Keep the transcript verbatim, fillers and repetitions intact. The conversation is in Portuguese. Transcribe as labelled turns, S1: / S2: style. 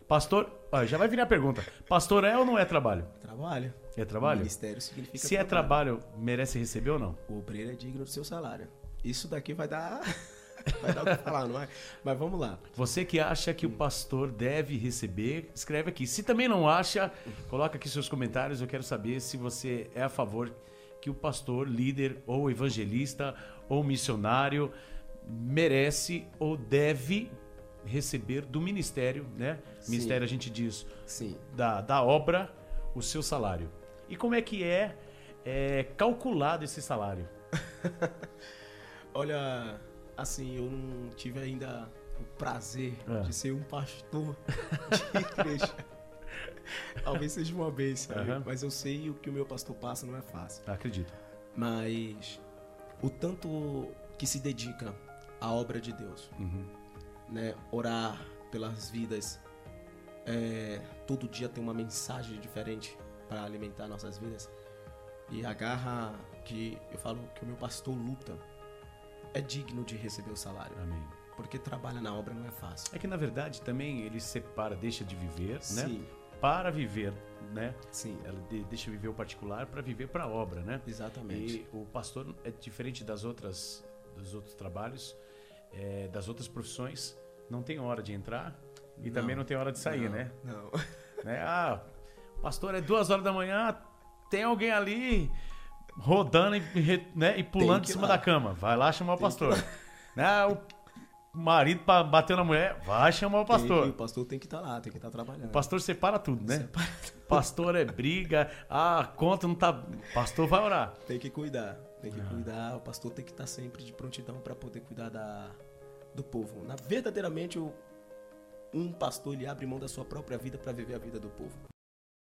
S1: Pastor, ó, já vai vir a pergunta. Pastor é ou não é trabalho?
S2: Trabalho.
S1: É trabalho?
S2: Ministério significa
S1: Se é trabalho, merece receber ou não?
S2: O obreiro é digno do seu salário. Isso daqui vai dar... vai dar o que falar, não é? Mas vamos lá.
S1: Você que acha que o pastor deve receber, escreve aqui. Se também não acha, coloca aqui seus comentários. Eu quero saber se você é a favor que o pastor, líder ou evangelista ou missionário merece ou deve receber do ministério, né?
S2: Sim.
S1: Ministério a gente diz
S2: Sim.
S1: da, da obra, o seu salário. E como é que é, é calculado esse salário?
S2: Olha, assim, eu não tive ainda o prazer
S1: É.
S2: de ser um pastor de igreja. Talvez seja uma vez, sabe?
S1: Aham.
S2: Mas eu sei o que o meu pastor passa não é fácil.
S1: Acredito.
S2: Mas o tanto que se dedica à obra de Deus,
S1: Uhum.
S2: né? Orar pelas vidas, é, todo dia tem uma mensagem diferente para alimentar nossas vidas. E a garra que eu falo que o meu pastor luta é digno de receber o salário.
S1: Amém.
S2: Porque trabalha na obra não é fácil.
S1: É que na verdade também ele separa, deixa de viver, né?
S2: Sim,
S1: Para viver, né?
S2: sim,
S1: Ela de- deixa viver o particular para viver para a obra, né?
S2: exatamente.
S1: E o pastor é diferente das outras, dos outros trabalhos, é, das outras profissões. Não tem hora de entrar e
S2: Não,
S1: também não tem hora de sair,
S2: não,
S1: né?
S2: Não.
S1: né? Ah, pastor, é duas horas da manhã, tem alguém ali rodando e, re- né, e pulando
S2: que
S1: de
S2: ir
S1: cima
S2: lá.
S1: da cama. Vai lá chamar o
S2: Tem que
S1: pastor. Né? O marido pa- bateu na mulher, vai chamar o
S2: Tem que-
S1: pastor.
S2: o pastor tem que estar lá, tem que estar trabalhando.
S1: O pastor separa tudo, né?
S2: Separa
S1: Pastor é briga, ah, a conta não tá. Pastor vai orar.
S2: Tem que cuidar, tem
S1: Ah.
S2: que cuidar. O pastor tem que estar sempre de prontidão para poder cuidar da, do povo. Na, verdadeiramente, o, um pastor ele abre mão da sua própria vida para viver a vida do povo.